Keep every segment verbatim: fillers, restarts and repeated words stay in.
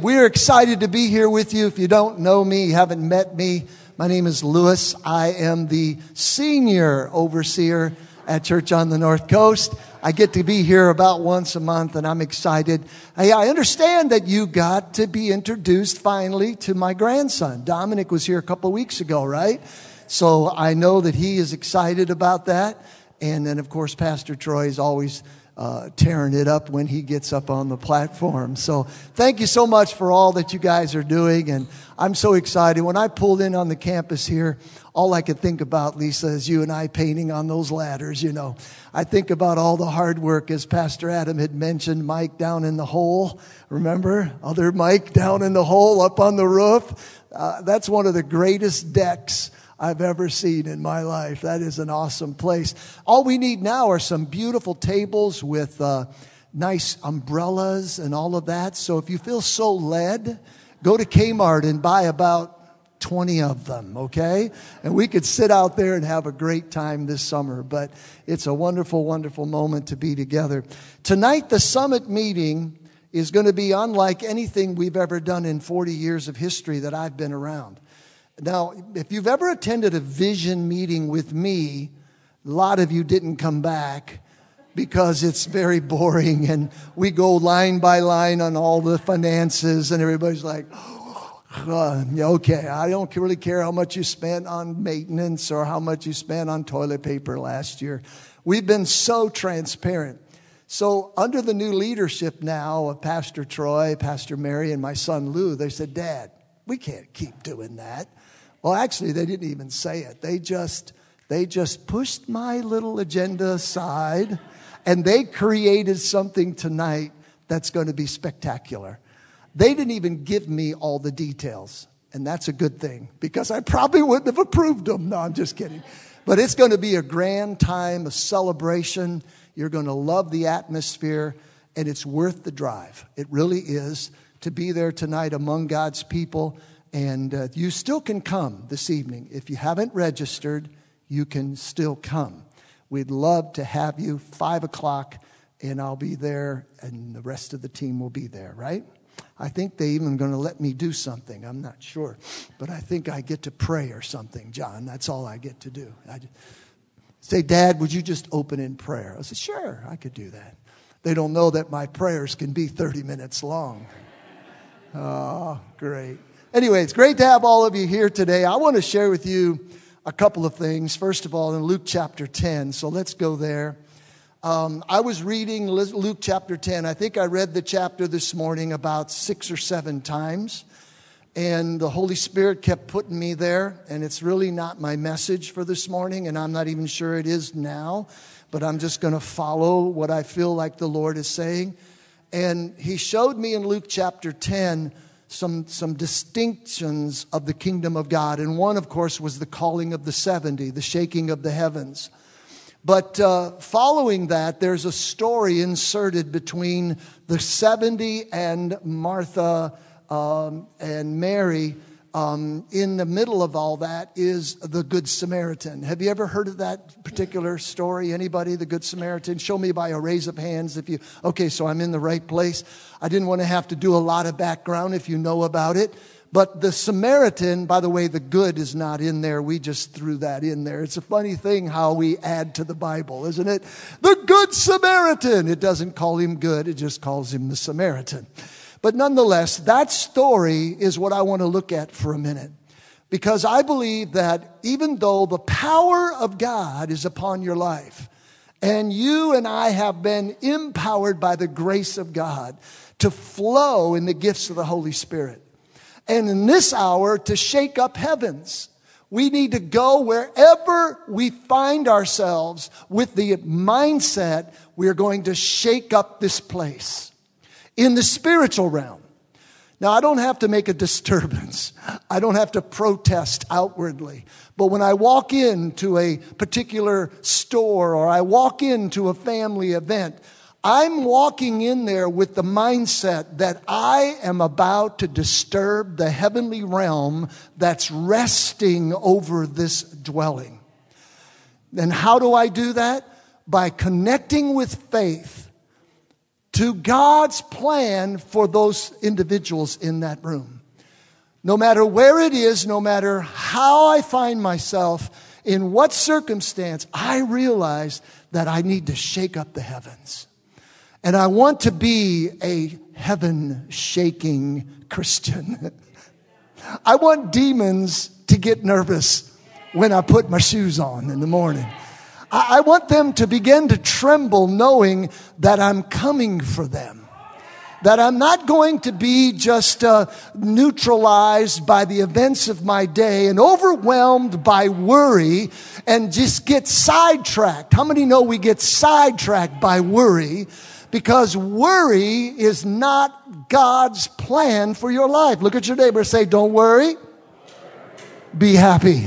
We're excited to be here with you. If you don't know me, you haven't met me, my name is Lewis. I am the senior overseer at Church on the North Coast. I get to be here about once a month, and I'm excited. Hey, I understand that you got to be introduced finally to my grandson. Dominic was here a couple of weeks ago, right? So I know that he is excited about that. And then, of course, Pastor Troy is always uh, tearing it up when he gets up on the platform. So thank you so much for all that you guys are doing. And I'm so excited. When I pulled in on the campus here, all I could think about, Lisa, is you and I painting on those ladders, you know. I think about all the hard work, as Pastor Adam had mentioned, Mike down in the hole. Remember? Other Mike down in the hole up on the roof. Uh, that's one of the greatest decks I've ever seen in my life. That is an awesome place. All we need now are some beautiful tables with uh, nice umbrellas and all of that. So if you feel so led, go to Kmart and buy about twenty of them, okay? And we could sit out there and have a great time this summer. But it's a wonderful, wonderful moment to be together. Tonight, the summit meeting is going to be unlike anything we've ever done in forty years of history that I've been around. Now, if you've ever attended a vision meeting with me, a lot of you didn't come back because it's very boring and we go line by line on all the finances and everybody's like, uh, okay, I don't really care how much you spent on maintenance or how much you spent on toilet paper last year. We've been so transparent. So under the new leadership now of Pastor Troy, Pastor Mary, and my son Lou, they said, Dad, we can't keep doing that. Well, actually, they didn't even say it. They just, they just pushed my little agenda aside, and they created something tonight that's going to be spectacular. They didn't even give me all the details, and that's a good thing, because I probably wouldn't have approved them. No, I'm just kidding. But it's going to be a grand time, a celebration. You're going to love the atmosphere, and it's worth the drive. It really is to be there tonight among God's people. And uh, you still can come this evening. If you haven't registered, you can still come. We'd love to have you, five o'clock, and I'll be there, and the rest of the team will be there, right? I think they even going to let me do something. I'm not sure. But I think I get to pray or something, John. That's all I get to do. I just say, Dad, would you just open in prayer? I said, sure, I could do that. They don't know that my prayers can be thirty minutes long. Oh, great. Anyway, it's great to have all of you here today. I want to share with you a couple of things. First of all, in Luke chapter ten. So let's go there. Um, I was reading Luke chapter ten. I think I read the chapter this morning about six or seven times. And the Holy Spirit kept putting me there. And it's really not my message for this morning. And I'm not even sure it is now. But I'm just going to follow what I feel like the Lord is saying. And He showed me in Luke chapter ten Some, some distinctions of the kingdom of God. And one, of course, was the calling of the seventy, the shaking of the heavens. But uh, following that, there's a story inserted between the seventy and Martha um, and Mary. Um, in the middle of all that is the Good Samaritan. Have you ever heard of that particular story? Anybody, the Good Samaritan? Show me by a raise of hands if you, okay, so I'm in the right place. I didn't want to have to do a lot of background if you know about it. But the Samaritan, by the way, the good is not in there. We just threw that in there. It's a funny thing how we add to the Bible, isn't it? The Good Samaritan. It doesn't call him good. It just calls him the Samaritan. But nonetheless, that story is what I want to look at for a minute. Because I believe that even though the power of God is upon your life, and you and I have been empowered by the grace of God to flow in the gifts of the Holy Spirit, and in this hour to shake up heavens, we need to go wherever we find ourselves with the mindset we are going to shake up this place. In the spiritual realm. Now, I don't have to make a disturbance. I don't have to protest outwardly. But when I walk into a particular store or I walk into a family event, I'm walking in there with the mindset that I am about to disturb the heavenly realm that's resting over this dwelling. And how do I do that? By connecting with faith to God's plan for those individuals in that room. No matter where it is, no matter how I find myself, in what circumstance, I realize that I need to shake up the heavens. And I want to be a heaven-shaking Christian. I want demons to get nervous when I put my shoes on in the morning. I want them to begin to tremble knowing that I'm coming for them. That I'm not going to be just uh, neutralized by the events of my day and overwhelmed by worry and just get sidetracked. How many know we get sidetracked by worry? Because worry is not God's plan for your life. Look at your neighbor and say, don't worry, be happy.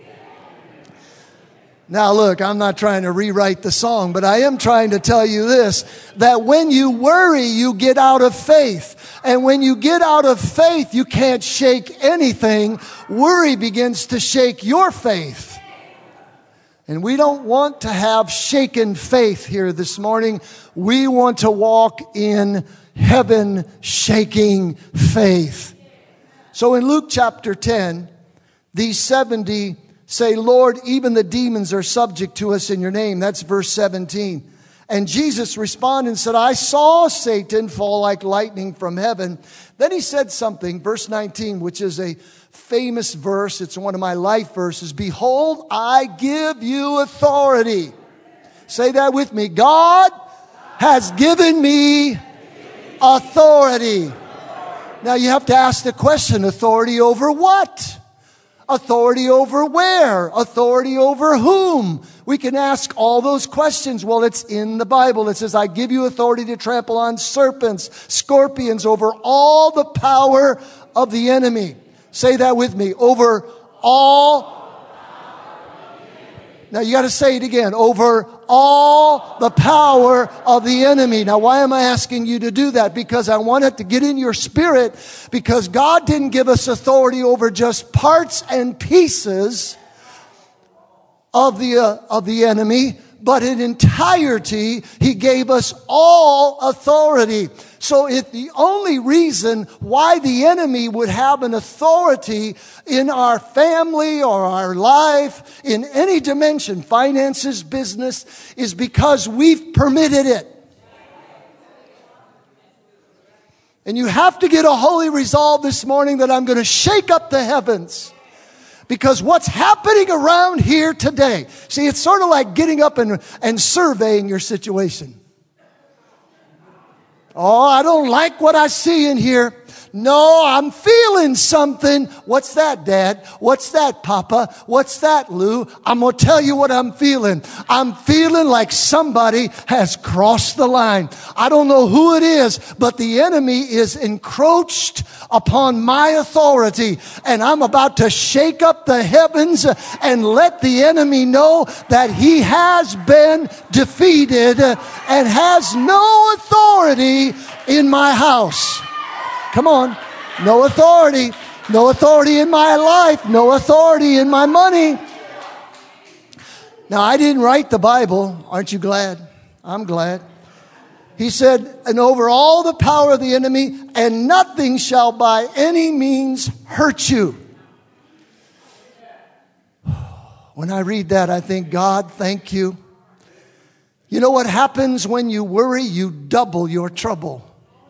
Now look, I'm not trying to rewrite the song, but I am trying to tell you this, that when you worry, you get out of faith. And when you get out of faith, you can't shake anything. Worry begins to shake your faith. And we don't want to have shaken faith here this morning. We want to walk in heaven-shaking faith. So in Luke chapter ten, these seventy say, Lord, even the demons are subject to us in your name. That's verse seventeen. And Jesus responded and said, I saw Satan fall like lightning from heaven. Then he said something, verse nineteen, which is a famous verse. It's one of my life verses. Behold, I give you authority. Say that with me. God has given me authority. Now you have to ask the question, authority over what? Authority over where? Authority over whom? We can ask all those questions. Well, it's in the Bible. It says, I give you authority to trample on serpents, scorpions, over all the power of the enemy. Say that with me. Over all. Now you got to say it again. Over all the power of the enemy. Now why am I asking you to do that? Because I want it to get in your spirit. Because God didn't give us authority over just parts and pieces of the uh, of the enemy, but in entirety, He gave us all authority. So if the only reason why the enemy would have an authority in our family or our life, in any dimension, finances, business, is because we've permitted it. And you have to get a holy resolve this morning that I'm going to shake up the heavens. Because what's happening around here today, see, it's sort of like getting up and, and surveying your situation. Oh, I don't like what I see in here. No, I'm feeling something. What's that, Dad? What's that, Papa? What's that, Lou? I'm going to tell you what I'm feeling. I'm feeling like somebody has crossed the line. I don't know who it is, but the enemy is encroached upon my authority. And I'm about to shake up the heavens and let the enemy know that he has been defeated and has no authority in my house. Come on. No authority. No authority in my life. No authority in my money. Now, I didn't write the Bible. Aren't you glad? I'm glad. He said, and over all the power of the enemy, and nothing shall by any means hurt you. When I read that, I think, God, thank you. You know what happens when you worry? You double your trouble.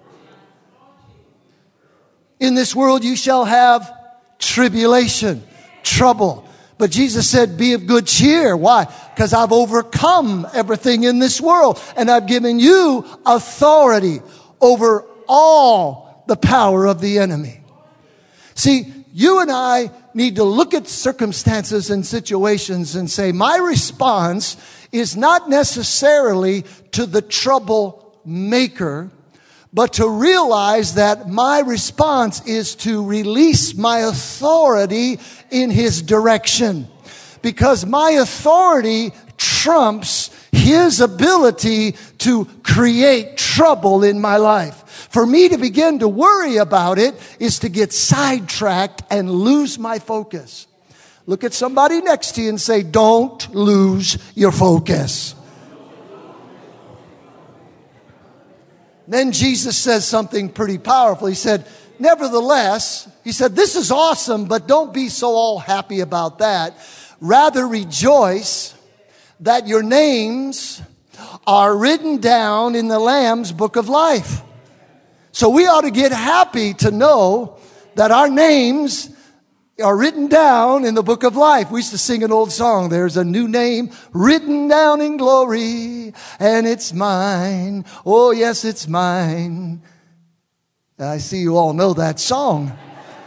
In this world you shall have tribulation, trouble. But Jesus said, be of good cheer. Why? Because I've overcome everything in this world. And I've given you authority over all the power of the enemy. See, you and I need to look at circumstances and situations and say, my response is not necessarily to the troublemaker, but to realize that my response is to release my authority in his direction. Because my authority trumps his ability to create trouble in my life. For me to begin to worry about it is to get sidetracked and lose my focus. Look at somebody next to you and say, don't lose your focus. Then Jesus says something pretty powerful. He said, nevertheless, he said, this is awesome, but don't be so all happy about that. Rather rejoice that your names are written down in the Lamb's book of life. So we ought to get happy to know that our names are written down in the book of life. We used to sing an old song. There's a new name written down in glory, and it's mine. Oh, yes, it's mine. I see you all know that song.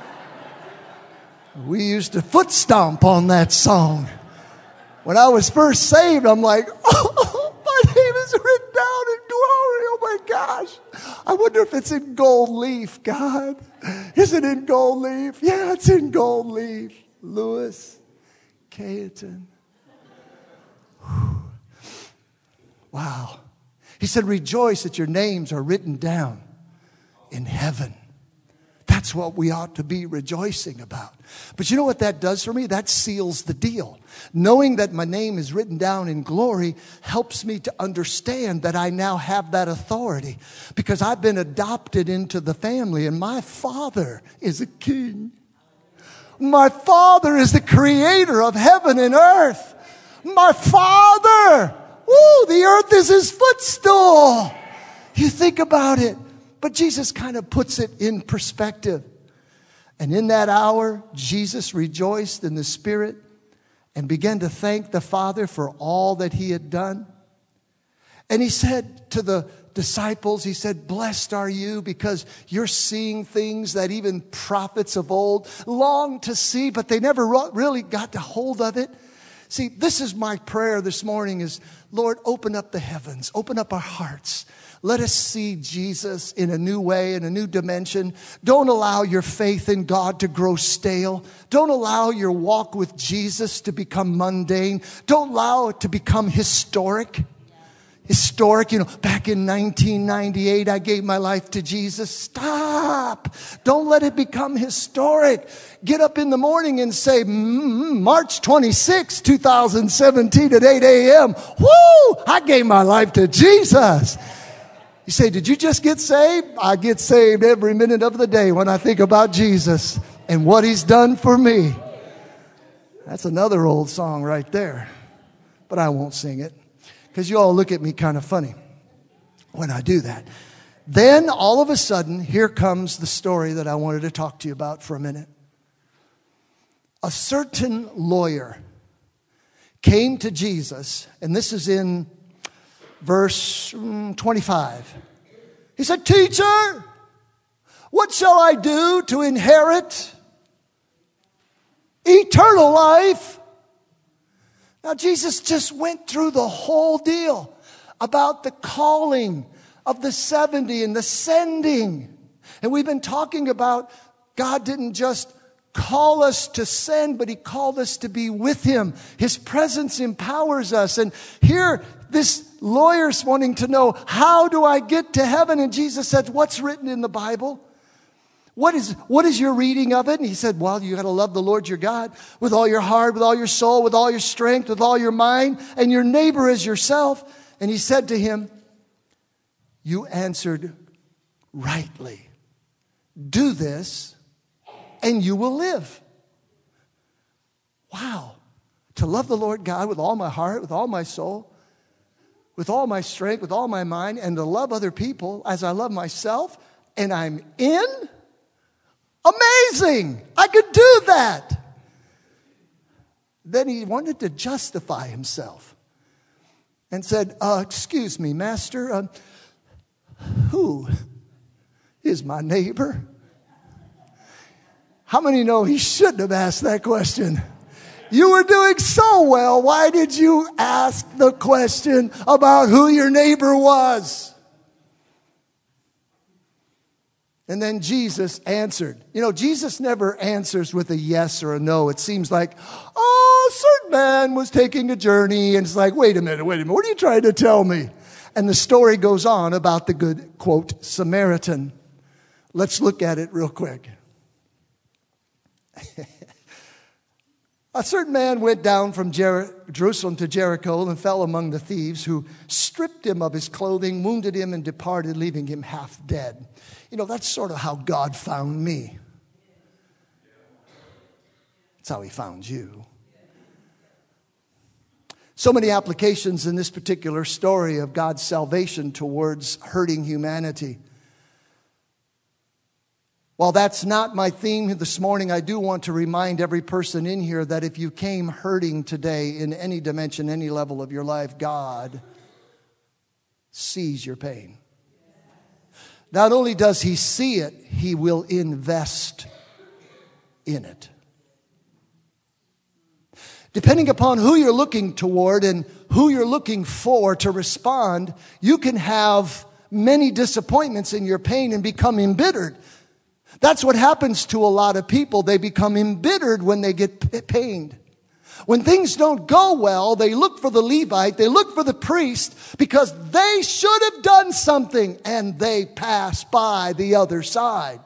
We used to foot stomp on that song. When I was first saved, I'm like, oh, my name is written down in glory. Oh, my gosh. I wonder if it's in gold leaf, God. Is it in gold leaf? Yeah, it's in gold leaf. Louis Cayetan. Wow. He said, rejoice that your names are written down in heaven. That's what we ought to be rejoicing about. But you know what that does for me? That seals the deal. Knowing that my name is written down in glory helps me to understand that I now have that authority, because I've been adopted into the family, and my Father is a king. My Father is the creator of heaven and earth. My Father, woo, the earth is his footstool. You think about it. But Jesus kind of puts it in perspective. And in that hour, Jesus rejoiced in the Spirit and began to thank the Father for all that he had done. And he said to the disciples, he said, blessed are you because you're seeing things that even prophets of old longed to see, but they never really got a hold of it. See, this is my prayer this morning is, Lord, open up the heavens, open up our hearts. Let us see Jesus in a new way, in a new dimension. Don't allow your faith in God to grow stale. Don't allow your walk with Jesus to become mundane. Don't allow it to become historic. Historic, you know, back in nineteen ninety-eight, I gave my life to Jesus. Stop. Don't let it become historic. Get up in the morning and say, mm, March twenty-sixth, twenty seventeen at eight a.m. Woo! I gave my life to Jesus. You say, did you just get saved? I get saved every minute of the day when I think about Jesus and what he's done for me. That's another old song right there. But I won't sing it because you all look at me kind of funny when I do that. Then all of a sudden, here comes the story that I wanted to talk to you about for a minute. A certain lawyer came to Jesus, and this is in verse twenty-five. He said, teacher, what shall I do to inherit eternal life? Now, Jesus just went through the whole deal about the calling of the seventy and the sending. And we've been talking about God didn't just call us to send, but he called us to be with him. His presence empowers us. And here, this lawyer's wanting to know, how do I get to heaven? And Jesus said, what's written in the Bible? What is, what is your reading of it? And he said, well, you got to love the Lord your God with all your heart, with all your soul, with all your strength, with all your mind, and your neighbor as yourself. And he said to him, you answered rightly. Do this and you will live. Wow. To love the Lord God with all my heart, with all my soul, with all my strength, with all my mind, and to love other people as I love myself, and I'm in? Amazing! I could do that. Then he wanted to justify himself and said, uh, excuse me, master, uh, who is my neighbor? How many know he shouldn't have asked that question? You were doing so well. Why did you ask the question about who your neighbor was? And then Jesus answered. You know, Jesus never answers with a yes or a no. It seems like, oh, a certain man was taking a journey. And it's like, wait a minute, wait a minute. What are you trying to tell me? And the story goes on about the good, quote, Samaritan. Let's look at it real quick. A certain man went down from Jer- Jerusalem to Jericho and fell among the thieves, who stripped him of his clothing, wounded him, and departed, leaving him half dead. You know, that's sort of how God found me. That's how he found you. So many applications in this particular story of God's salvation towards hurting humanity. While that's not my theme this morning, I do want to remind every person in here that if you came hurting today in any dimension, any level of your life, God sees your pain. Not only does he see it, he will invest in it. Depending upon who you're looking toward and who you're looking for to respond, you can have many disappointments in your pain and become embittered. That's what happens to a lot of people. They become embittered when they get pained. When things don't go well, they look for the Levite, they look for the priest, because they should have done something, and they pass by the other side.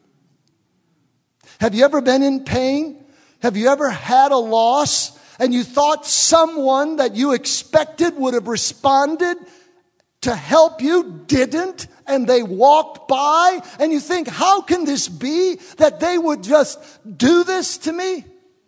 Have you ever been in pain? Have you ever had a loss and you thought someone that you expected would have responded to help you didn't, and they walked by, and you think, how can this be that they would just do this to me?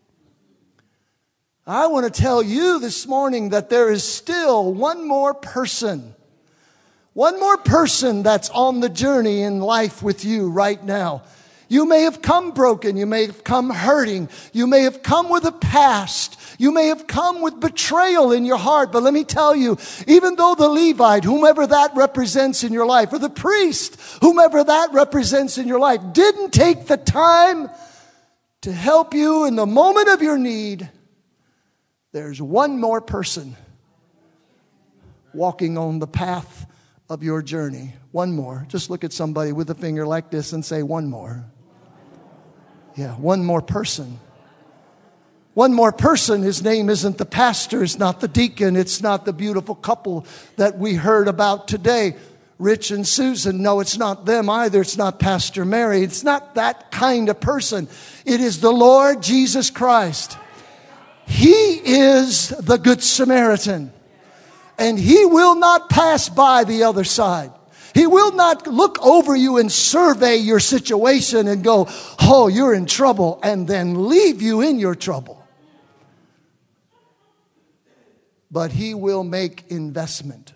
I want to tell you this morning that there is still one more person, one more person that's on the journey in life with you right now. You may have come broken. You may have come hurting. You may have come with a past. You may have come with betrayal in your heart. But let me tell you, even though the Levite, whomever that represents in your life, or the priest, whomever that represents in your life, didn't take the time to help you in the moment of your need, there's one more person walking on the path of your journey. One more. Just look at somebody with a finger like this and say, one more. Yeah, one more person. One more person. His name isn't the pastor. It's not the deacon. It's not the beautiful couple that we heard about today, Rich and Susan. No, it's not them either. It's not Pastor Mary. It's not that kind of person. It is the Lord Jesus Christ. He is the Good Samaritan. And he will not pass by the other side. He will not look over you and survey your situation and go, oh, you're in trouble, and then leave you in your trouble. But he will make investment.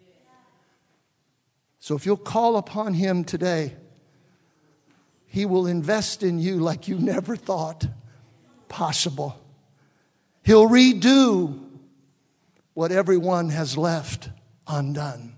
So if you'll call upon him today, he will invest in you like you never thought possible. He'll redo what everyone has left undone.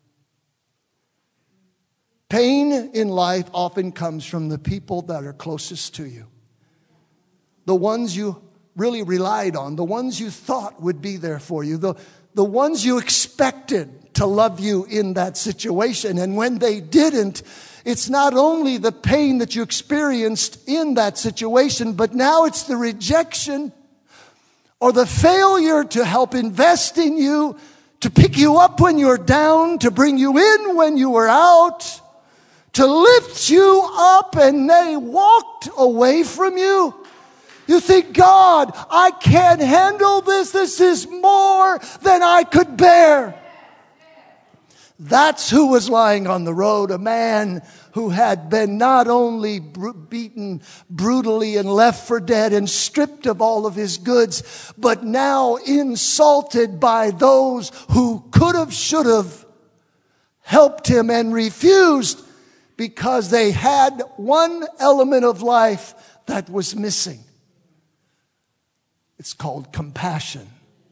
Pain in life often comes from the people that are closest to you. The ones you really relied on, the ones you thought would be there for you, the, the ones you expected to love you in that situation. And when they didn't, it's not only the pain that you experienced in that situation, but now it's the rejection or the failure to help invest in you, to pick you up when you're down, to bring you in when you were out, to lift you up, and they walked away from you. You think, God, I can't handle this. This is more than I could bear. That's who was lying on the road, a man who had been not only br- beaten brutally and left for dead and stripped of all of his goods, but now insulted by those who could have, should have helped him and refused because they had one element of life that was missing. It's called compassion.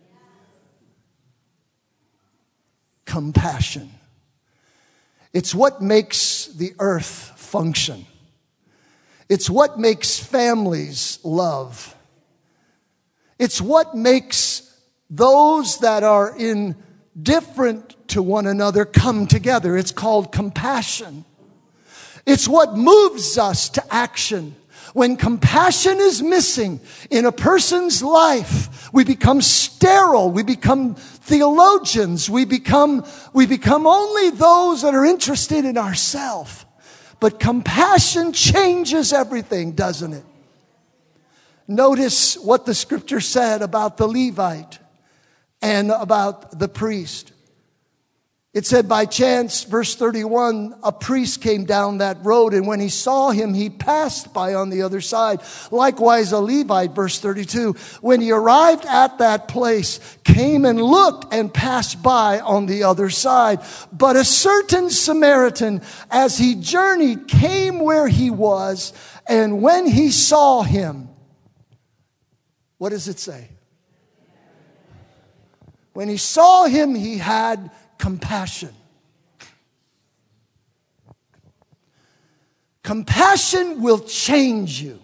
Compassion. It's what makes the earth function. It's what makes families love. It's what makes those that are indifferent to one another come together. It's called compassion. It's what moves us to action. When compassion is missing in a person's life, we become sterile. We become theologians. We become, we become only those that are interested in ourselves. But compassion changes everything, doesn't it? Notice what the scripture said about the Levite and about the priest. It said, by chance, verse thirty-one, a priest came down that road, and when he saw him, he passed by on the other side. Likewise, a Levite, verse thirty-two, when he arrived at that place, came and looked and passed by on the other side. But a certain Samaritan, as he journeyed, came where he was, and when he saw him, what does it say? When he saw him, he had compassion. Compassion will change you.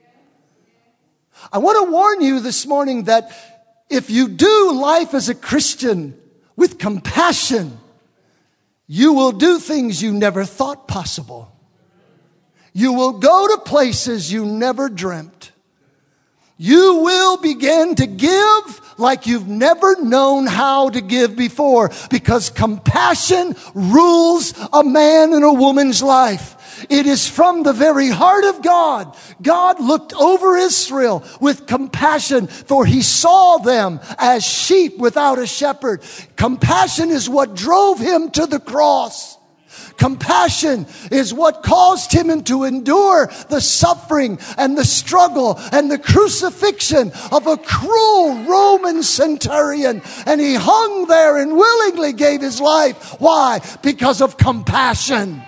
I want to warn you this morning that if you do life as a Christian with compassion, you will do things you never thought possible. You will go to places you never dreamt. You will begin to give like you've never known how to give before, because compassion rules a man and a woman's life. It is from the very heart of God. God looked over Israel with compassion, for he saw them as sheep without a shepherd. Compassion is what drove him to the cross. Compassion is what caused him to endure the suffering and the struggle and the crucifixion of a cruel Roman centurion. And he hung there and willingly gave his life. Why? Because of compassion.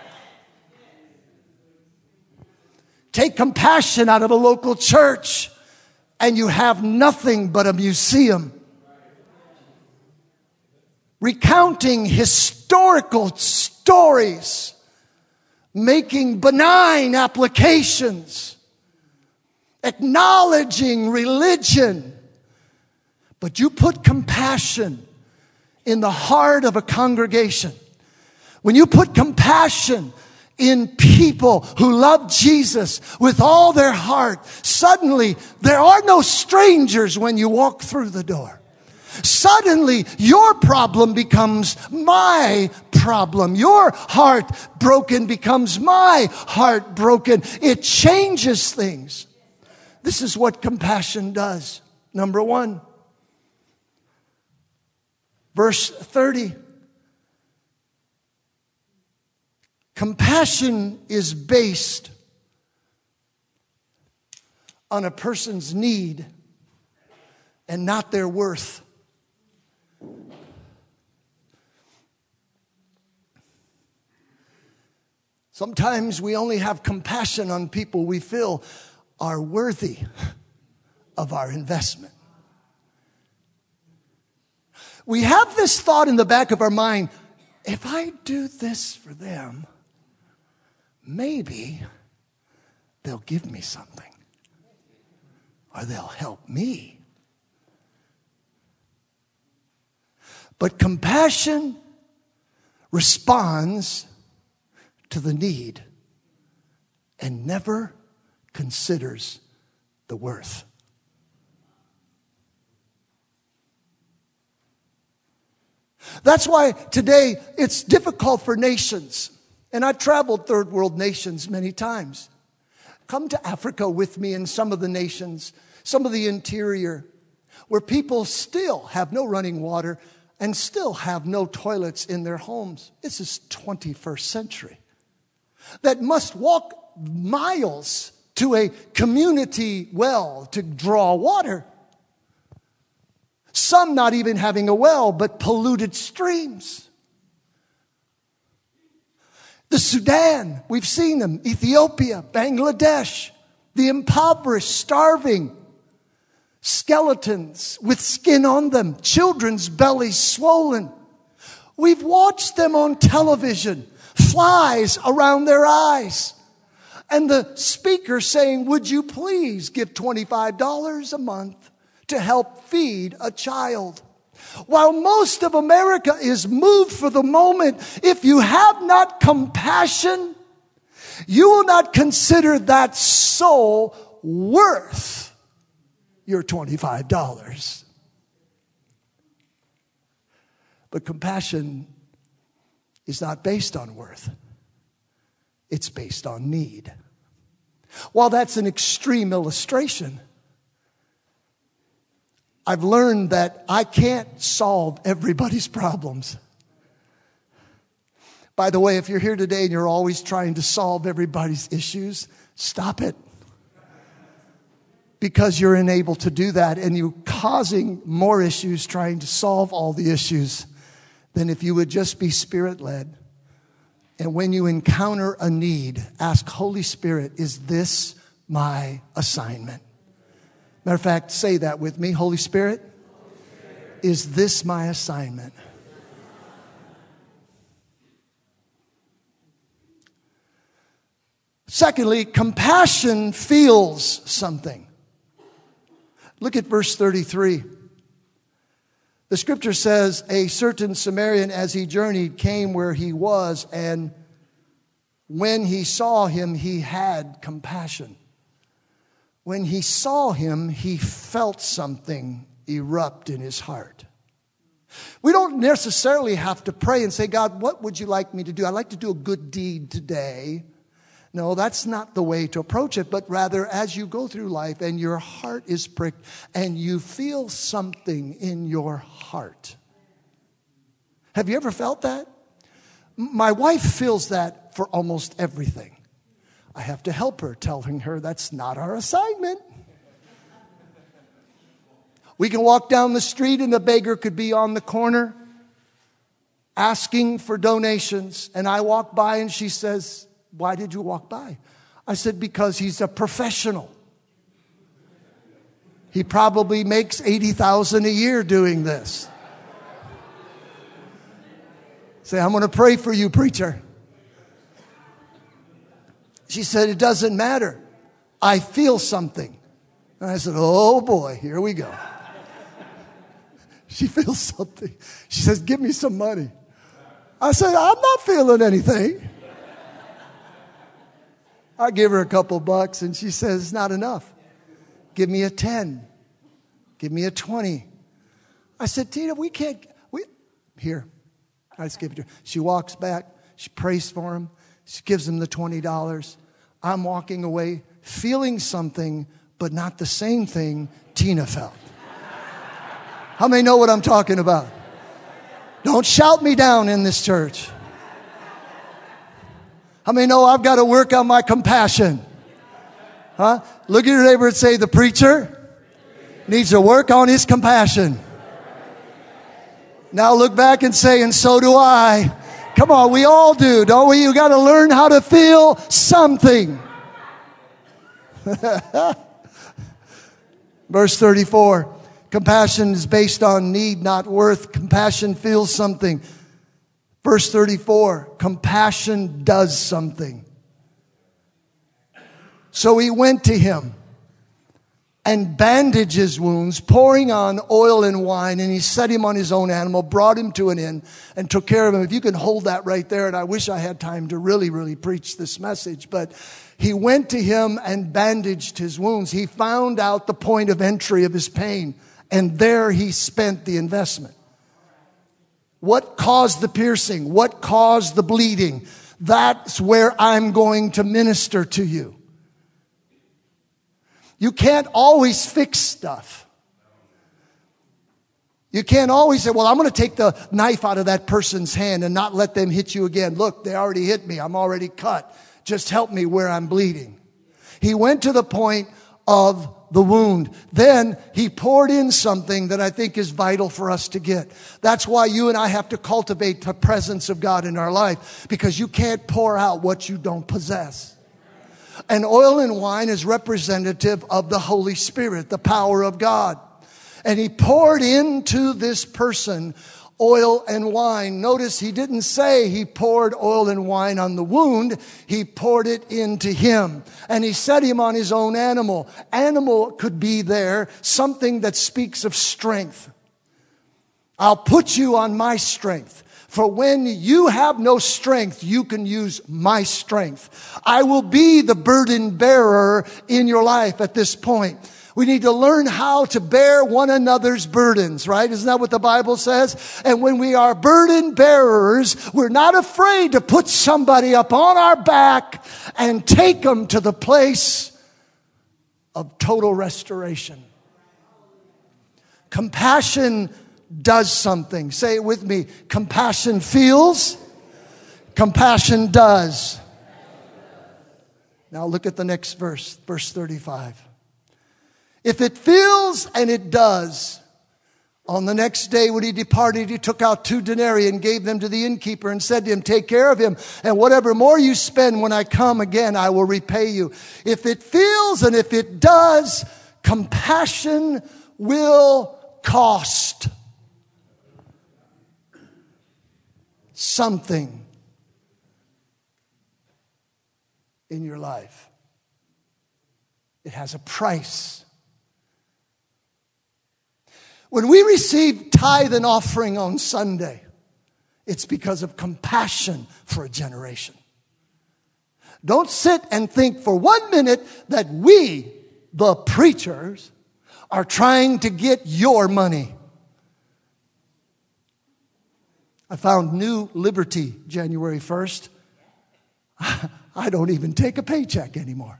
Take compassion out of a local church, and you have nothing but a museum recounting historical stories, making benign applications, acknowledging religion. But you put compassion in the heart of a congregation. When you put compassion in people who love Jesus with all their heart, suddenly there are no strangers when you walk through the door. Suddenly, your problem becomes my problem. Your heart broken becomes my heart broken. It changes things. This is what compassion does. Number one, verse thirty. Compassion is based on a person's need and not their worth. Sometimes we only have compassion on people we feel are worthy of our investment. We have this thought in the back of our mind, if I do this for them, maybe they'll give me something, or they'll help me. But compassion responds to the need and never considers the worth. That's why today it's difficult for nations. And I've traveled third world nations many times. Come to Africa with me in some of the nations, some of the interior, where people still have no running water and still have no toilets in their homes. This is twenty-first century. That must walk miles to a community well to draw water. Some not even having a well, but polluted streams. The Sudan, we've seen them. Ethiopia, Bangladesh, the impoverished, starving, skeletons with skin on them, children's bellies swollen. We've watched them on television, flies around their eyes. And the speaker saying, would you please give twenty-five dollars a month to help feed a child? While most of America is moved for the moment, if you have not compassion, you will not consider that soul worth your twenty-five dollars. But compassion is not based on worth. It's based on need. While that's an extreme illustration, I've learned that I can't solve everybody's problems. By the way, if you're here today and you're always trying to solve everybody's issues, stop it. Because you're unable to do that and you're causing more issues trying to solve all the issues than if you would just be Spirit-led. And when you encounter a need, ask, Holy Spirit, is this my assignment? Matter of fact, say that with me. Holy Spirit, is this my assignment? Secondly, compassion feels something. Look at verse thirty-three. The scripture says, a certain Samaritan, as he journeyed, came where he was, and when he saw him, he had compassion. When he saw him, he felt something erupt in his heart. We don't necessarily have to pray and say, God, what would you like me to do? I'd like to do a good deed today. No, that's not the way to approach it, but rather as you go through life and your heart is pricked and you feel something in your heart. Have you ever felt that? My wife feels that for almost everything. I have to help her, telling her that's not our assignment. We can walk down the street and the beggar could be on the corner asking for donations. And I walk by and she says, why did you walk by? I said, because he's a professional. He probably makes eighty thousand dollars a year doing this. Say, I'm going to pray for you, preacher. She said, it doesn't matter. I feel something. And I said, oh boy, here we go. She feels something. She says, give me some money. I said, I'm not feeling anything. I give her a couple bucks and she says, it's not enough. Give me a ten. Give me a twenty. I said, Tina, we can't, we, here. I just give it to her. She walks back. She prays for him. She gives him the twenty dollars. I'm walking away feeling something, but not the same thing Tina felt. How many know what I'm talking about? Don't shout me down in this church. How many know I've got to work on my compassion? Huh? Look at your neighbor and say, the preacher needs to work on his compassion. Now look back and say, and so do I. Come on, we all do, don't we? You got to learn how to feel something. Verse thirty-four. Compassion is based on need, not worth. Compassion feels something. Verse thirty-four. Compassion does something. So he went to him and bandaged his wounds, pouring on oil and wine, and he set him on his own animal, brought him to an inn, and took care of him. If you can hold that right there, and I wish I had time to really, really preach this message, but he went to him and bandaged his wounds. He found out the point of entry of his pain, and there he spent the investment. What caused the piercing? What caused the bleeding? That's where I'm going to minister to you. You can't always fix stuff. You can't always say, well, I'm going to take the knife out of that person's hand and not let them hit you again. Look, they already hit me. I'm already cut. Just help me where I'm bleeding. He went to the point of the wound. Then he poured in something that I think is vital for us to get. That's why you and I have to cultivate the presence of God in our life, because you can't pour out what you don't possess. And oil and wine is representative of the Holy Spirit, the power of God. And he poured into this person oil and wine. Notice he didn't say he poured oil and wine on the wound. He poured it into him. And he set him on his own animal. Animal could be there, something that speaks of strength. I'll put you on my strength. For when you have no strength, you can use my strength. I will be the burden bearer in your life at this point. We need to learn how to bear one another's burdens, right? Isn't that what the Bible says? And when we are burden bearers, we're not afraid to put somebody up on our back and take them to the place of total restoration. Compassion does something. Say it with me. Compassion feels. Compassion does. Now look at the next verse, verse thirty-five. If it feels and it does, on the next day when he departed, he took out two denarii and gave them to the innkeeper and said to him, take care of him, and whatever more you spend when I come again, I will repay you. If it feels and if it does, compassion will cost something in your life. It has a price. When we receive tithe and offering on Sunday, it's because of compassion for a generation. Don't sit and think for one minute that we, the preachers, are trying to get your money. I found new liberty January first. I don't even take a paycheck anymore.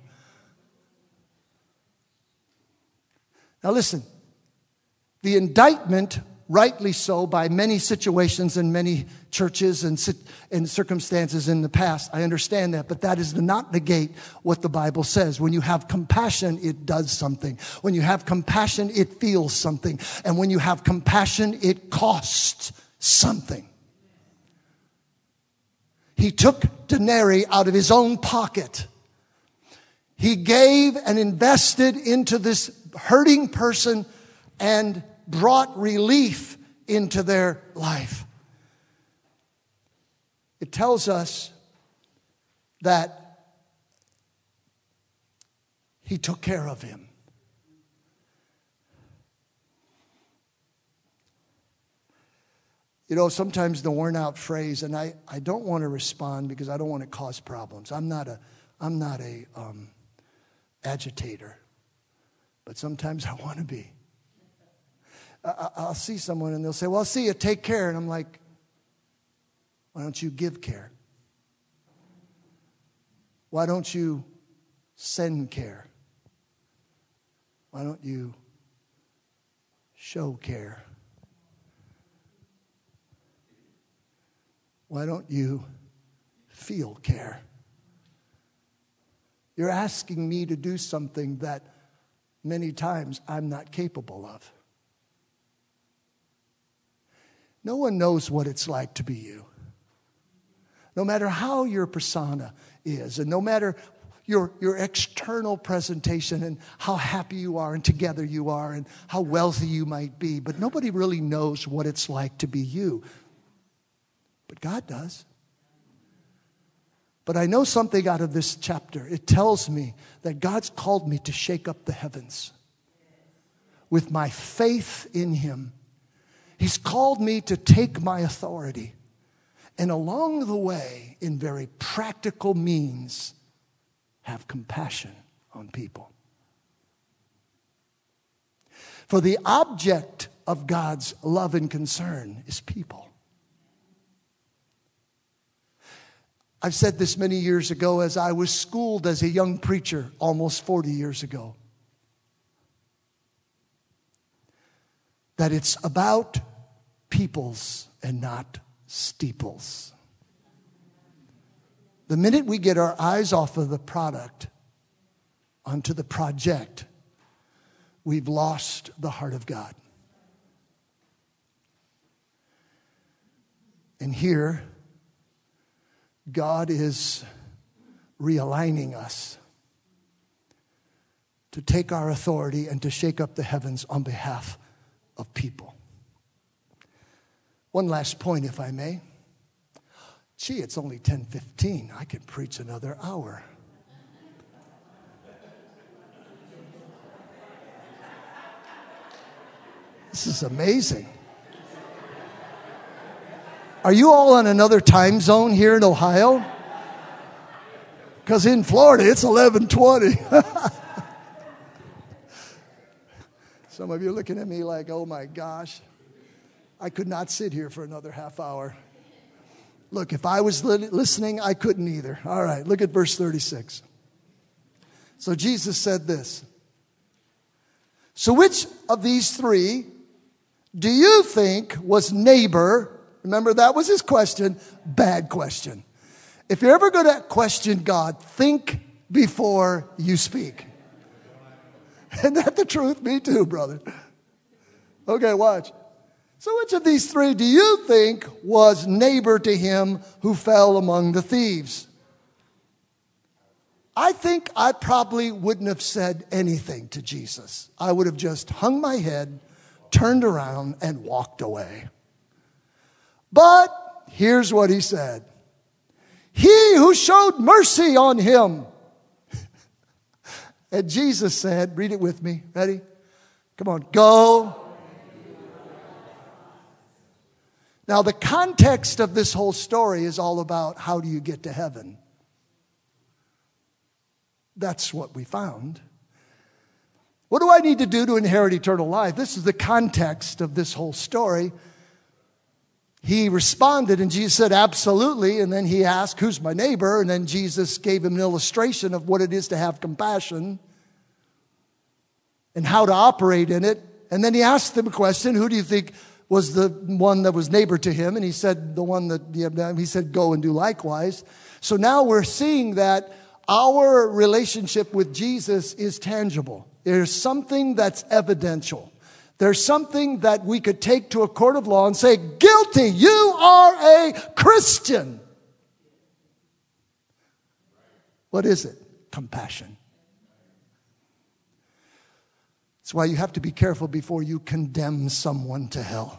Now listen. The indictment, rightly so, by many situations and many churches and, and circumstances in the past. I understand that, but that is to not negate what the Bible says. When you have compassion, it does something. When you have compassion, it feels something. And when you have compassion, it costs something. He took denarii out of his own pocket. He gave and invested into this hurting person and brought relief into their life. It tells us that he took care of him. You know, sometimes the worn out phrase, and I, I don't want to respond because I don't want to cause problems. I'm not a, I'm not a um, agitator, but sometimes I want to be. I'll see someone and they'll say, well, I'll see you, take care. And I'm like, why don't you give care? Why don't you send care? Why don't you show care? Why don't you feel care? You're asking me to do something that many times I'm not capable of. No one knows what it's like to be you. No matter how your persona is, and no matter your, your external presentation and how happy you are and together you are and how wealthy you might be, but nobody really knows what it's like to be you. But God does. But I know something out of this chapter. It tells me that God's called me to shake up the heavens with my faith in Him. He's called me to take my authority and along the way, in very practical means, have compassion on people. For the object of God's love and concern is people. I've said this many years ago as I was schooled as a young preacher almost forty years ago. That it's about peoples and not steeples. The minute we get our eyes off of the product onto the project, we've lost the heart of God. And here, God is realigning us to take our authority and to shake up the heavens on behalf of people. One last point, if I may. Gee, it's only ten fifteen. I could preach another hour. This is amazing. Are you all on another time zone here in Ohio? Because in Florida, it's eleven twenty. Some of you are looking at me like, oh my gosh, I could not sit here for another half hour. Look, if I was li- listening, I couldn't either. All right, look at verse thirty-six. So Jesus said this. So which of these three do you think was neighbor? Remember, that was his question. Bad question. If you're ever going to question God, think before you speak. Isn't that the truth? Me too, brother. Okay, watch. So which of these three do you think was neighbor to him who fell among the thieves? I think I probably wouldn't have said anything to Jesus. I would have just hung my head, turned around, and walked away. But here's what he said. He who showed mercy on him. And Jesus said, read it with me. Ready? Come on. Go. Now, the context of this whole story is all about how do you get to heaven? That's what we found. What do I need to do to inherit eternal life? This is the context of this whole story. He responded, and Jesus said, absolutely. And then he asked, who's my neighbor? And then Jesus gave him an illustration of what it is to have compassion and how to operate in it. And then he asked him a question, who do you think was the one that was neighbor to him? And he said, the one that, yeah, he said, go and do likewise. So now we're seeing that our relationship with Jesus is tangible. There's something that's evidential. There's something that we could take to a court of law and say, guilty, you are a Christian. What is it? Compassion. That's why you have to be careful before you condemn someone to hell.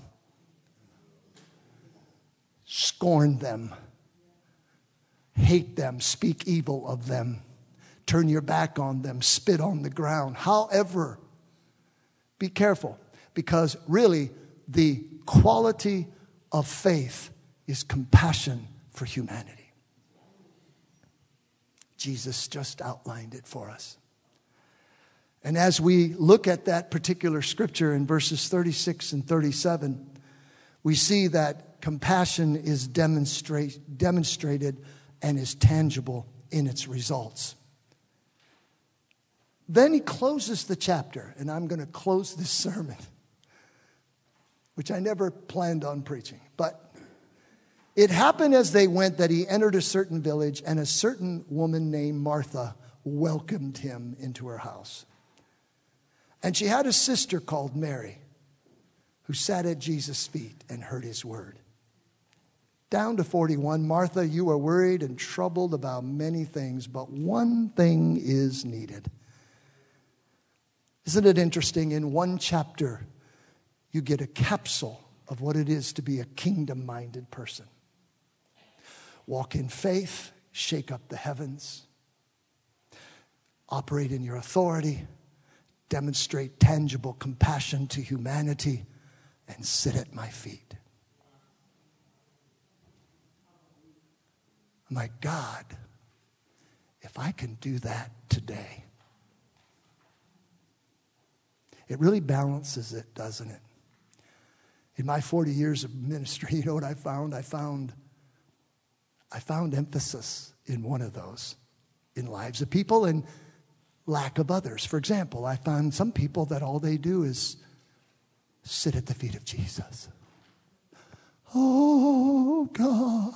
Scorn them. Hate them. Speak evil of them. Turn your back on them. Spit on the ground. However, be careful. Because really, the quality of faith is compassion for humanity. Jesus just outlined it for us. And as we look at that particular scripture in verses thirty-six and thirty-seven, we see that compassion is demonstrate, demonstrated and is tangible in its results. Then he closes the chapter, and I'm going to close this sermon, which I never planned on preaching. But it happened as they went that he entered a certain village, and a certain woman named Martha welcomed him into her house. And she had a sister called Mary, who sat at Jesus' feet and heard his word. Down to forty-one, Martha, you are worried and troubled about many things, but one thing is needed. Isn't it interesting? In one chapter, you get a capsule of what it is to be a kingdom-minded person. Walk in faith, shake up the heavens, operate in your authority, demonstrate tangible compassion to humanity, and sit at my feet. My God, if I can do that today, it really balances it, doesn't it? In my forty years of ministry, you know what I found? I found, I found emphasis in one of those, in lives of people and lack of others. For example, I found some people that all they do is sit at the feet of Jesus. Oh, God.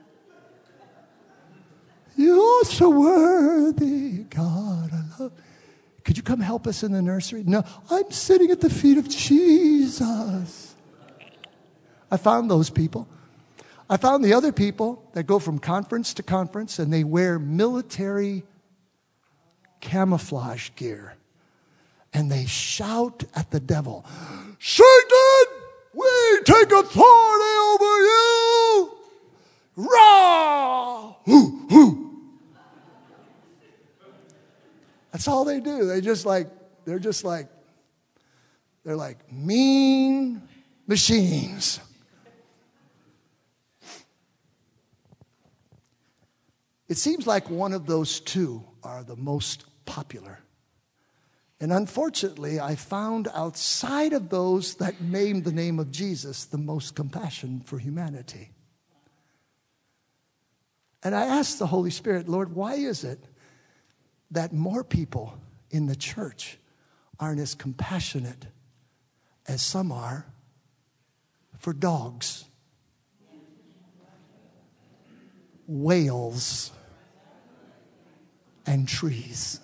You're so worthy, God. I love you. Could you come help us in the nursery? No, I'm sitting at the feet of Jesus. I found those people. I found the other people that go from conference to conference and they wear military camouflage gear. And they shout at the devil, Satan, we take authority over you. Rah! Hoo, hoo. That's all they do. They just like, they're just like, they're like mean machines. It seems like one of those two are the most popular. And unfortunately, I found outside of those that named the name of Jesus the most compassion for humanity. And I asked the Holy Spirit, Lord, why is it that more people in the church aren't as compassionate as some are for dogs, whales, and trees?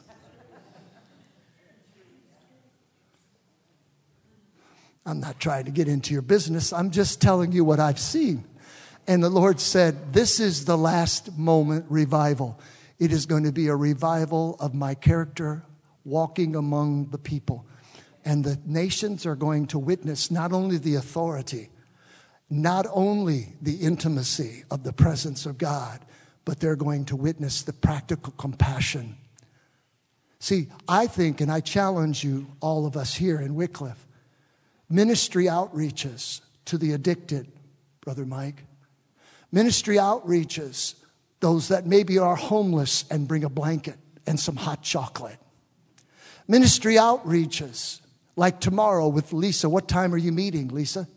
I'm not trying to get into your business. I'm just telling you what I've seen. And the Lord said, this is the last moment revival. It is going to be a revival of my character walking among the people. And the nations are going to witness not only the authority, not only the intimacy of the presence of God, but they're going to witness the practical compassion. See, I think, and I challenge you, all of us here in Wycliffe, ministry outreaches to the addicted, Brother Mike. Ministry outreaches, those that maybe are homeless and bring a blanket and some hot chocolate. Ministry outreaches, like tomorrow with Lisa. What time are you meeting, Lisa?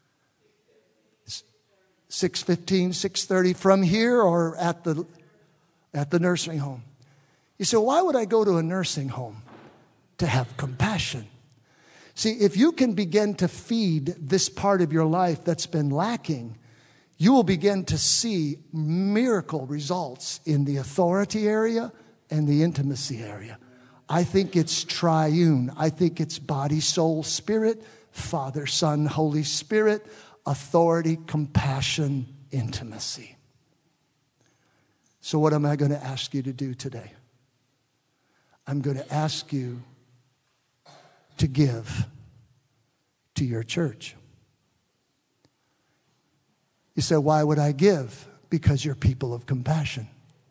six fifteen, six thirty from here or at the, at the nursing home? You say, why would I go to a nursing home? To have compassion. See, if you can begin to feed this part of your life that's been lacking, you will begin to see miracle results in the authority area and the intimacy area. I think it's triune. I think it's body, soul, spirit, Father, Son, Holy Spirit, authority, compassion, intimacy. So what am I going to ask you to do today? I'm going to ask you to give to your church. You say, why would I give? Because you're people of compassion.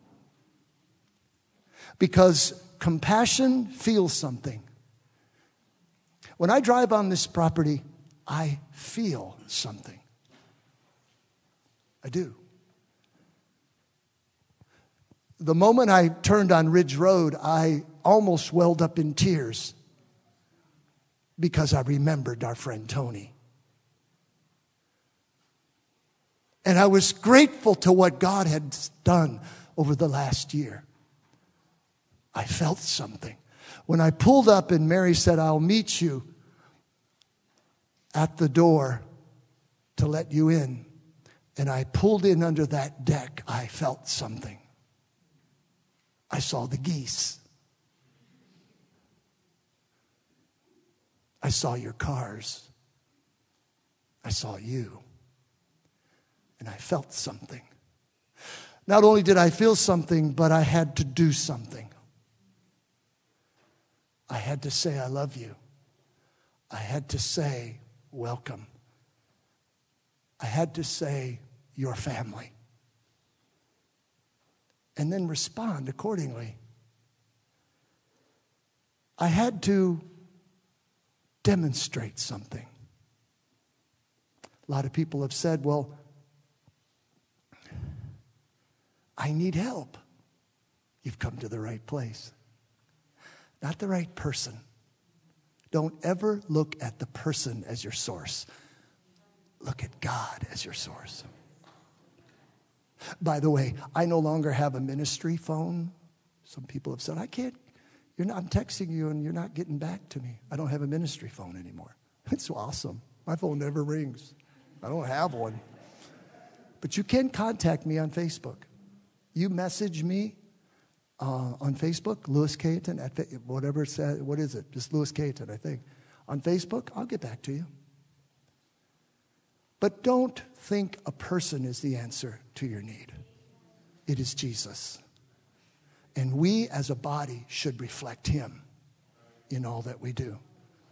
Because compassion feels something. When I drive on this property, I feel something. I do. The moment I turned on Ridge Road, I almost welled up in tears because I remembered our friend Tony. And I was grateful to what God had done over the last year. I felt something. When I pulled up and Mary said, I'll meet you at the door to let you in. And I pulled in under that deck, I felt something. I saw the geese. I saw your cars. I saw you. And I felt something. Not only did I feel something, but I had to do something. I had to say, I love you. I had to say, welcome. I had to say, your family. And then respond accordingly. I had to demonstrate something. A lot of people have said, well, I need help. You've come to the right place. Not the right person. Don't ever look at the person as your source. Look at God as your source. By the way, I no longer have a ministry phone. Some people have said, I can't, you're not, I'm texting you and you're not getting back to me. I don't have a ministry phone anymore. It's awesome. My phone never rings. I don't have one. But you can contact me on Facebook. You message me uh, on Facebook, Louis Cayetan, at whatever it says, what is it? Just Louis Cayetan, I think. On Facebook, I'll get back to you. But don't think a person is the answer to your need. It is Jesus. And we as a body should reflect him in all that we do.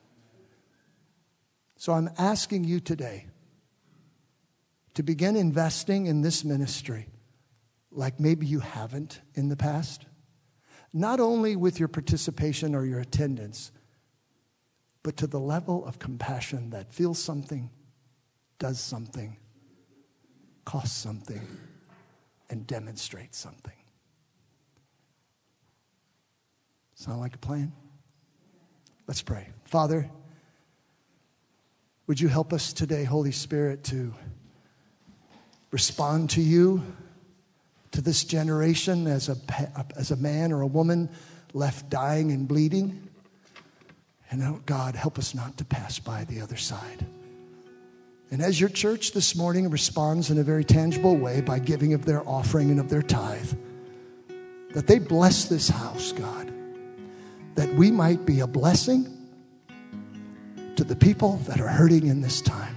So I'm asking you today to begin investing in this ministry like maybe you haven't in the past. Not only with your participation or your attendance, but to the level of compassion that feels something, does something, costs something, and demonstrates something. Sound like a plan? Let's pray. Father, would you help us today, Holy Spirit, to respond to you, to this generation as a, as a man or a woman left dying and bleeding. And oh God, help us not to pass by the other side. And as your church this morning responds in a very tangible way by giving of their offering and of their tithe, that they bless this house, God, that we might be a blessing to the people that are hurting in this time.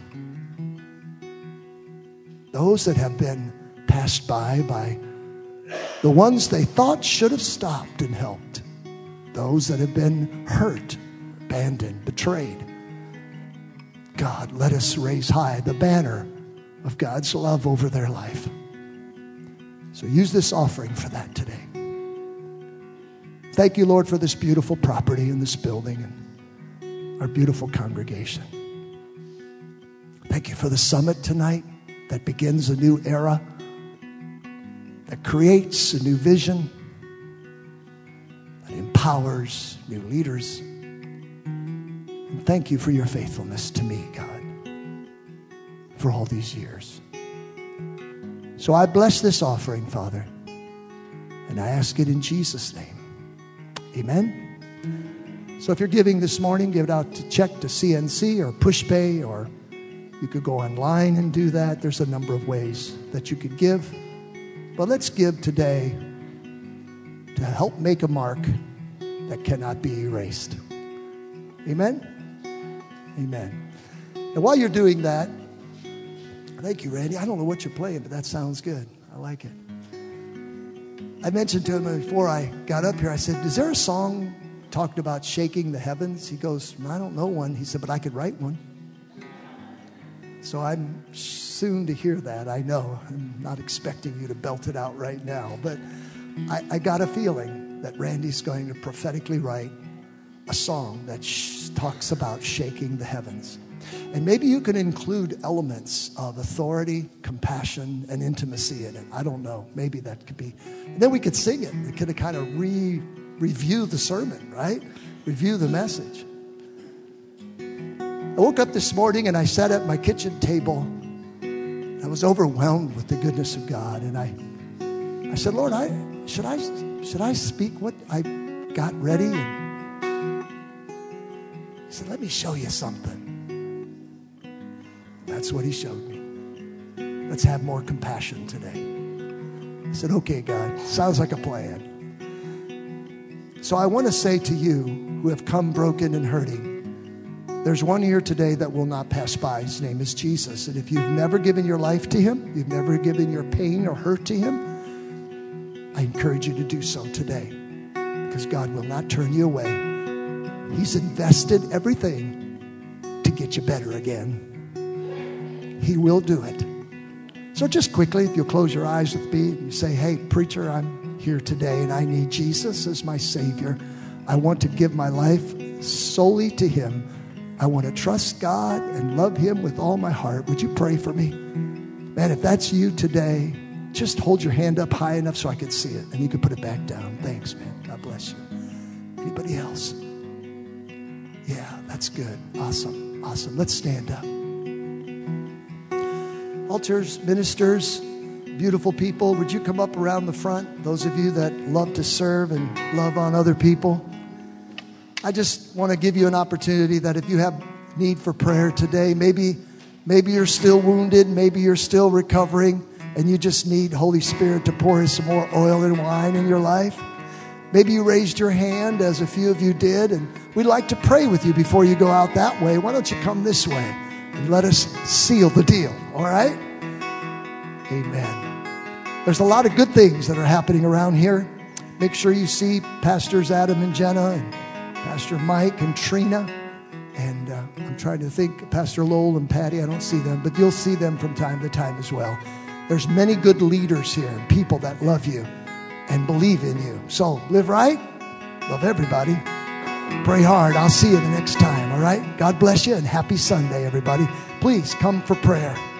Those that have been passed by by the ones they thought should have stopped and helped. Those that have been hurt, abandoned, betrayed. God, let us raise high the banner of God's love over their life. So use this offering for that today. Thank you, Lord, for this beautiful property and this building and our beautiful congregation. Thank you for the summit tonight that begins a new era, that creates a new vision, that empowers new leaders. And thank you for your faithfulness to me, God, for all these years. So I bless this offering, Father, and I ask it in Jesus' name. Amen. So if you're giving this morning, give it out to check to C N C or PushPay, or you could go online and do that. There's a number of ways that you could give. But let's give today to help make a mark that cannot be erased. Amen? Amen. And while you're doing that, thank you, Randy. I don't know what you're playing, but that sounds good. I like it. I mentioned to him before I got up here, I said, is there a song talking about shaking the heavens? He goes, I don't know one. He said, but I could write one. So I'm soon to hear that. I know. I'm not expecting you to belt it out right now. But I, I got a feeling that Randy's going to prophetically write a song that sh- talks about shaking the heavens. And maybe you can include elements of authority, compassion, and intimacy in it. I don't know. Maybe that could be. And then we could sing it. We could kind of re review the sermon, right? Review the message. I woke up this morning and I sat at my kitchen table. I was overwhelmed with the goodness of God. And I, I said, Lord, I should I should I speak what I got ready? And he said, let me show you something. That's what he showed me. Let's have more compassion today. I said, okay, God, sounds like a plan. So I want to say to you who have come broken and hurting, there's one here today that will not pass by. His name is Jesus. And if you've never given your life to him, you've never given your pain or hurt to him, I encourage you to do so today, because God will not turn you away. He's invested everything to get you better again. He will do it. So just quickly, if you'll close your eyes with me and you say, hey, preacher, I'm here today and I need Jesus as my Savior. I want to give my life solely to him. I want to trust God and love him with all my heart. Would you pray for me? Man, if that's you today, just hold your hand up high enough so I can see it, and you can put it back down. Thanks, man. God bless you. Anybody else? Yeah, that's good. Awesome. Awesome. Let's stand up. Altars, ministers, beautiful people, would you come up around the front? Those of you that love to serve and love on other people. I just want to give you an opportunity that if you have need for prayer today, maybe, maybe you're still wounded, maybe you're still recovering, and you just need Holy Spirit to pour some more oil and wine in your life. Maybe you raised your hand, as a few of you did, and we'd like to pray with you before you go out that way. Why don't you come this way and let us seal the deal, all right? Amen. There's a lot of good things that are happening around here. Make sure you see Pastors Adam and Jenna and Pastor Mike and Trina. And uh, I'm trying to think, Pastor Lowell and Patty, I don't see them, but you'll see them from time to time as well. There's many good leaders here and people that love you and believe in you. So live right, love everybody, pray hard. I'll see you the next time, all right? God bless you and happy Sunday, everybody. Please come for prayer.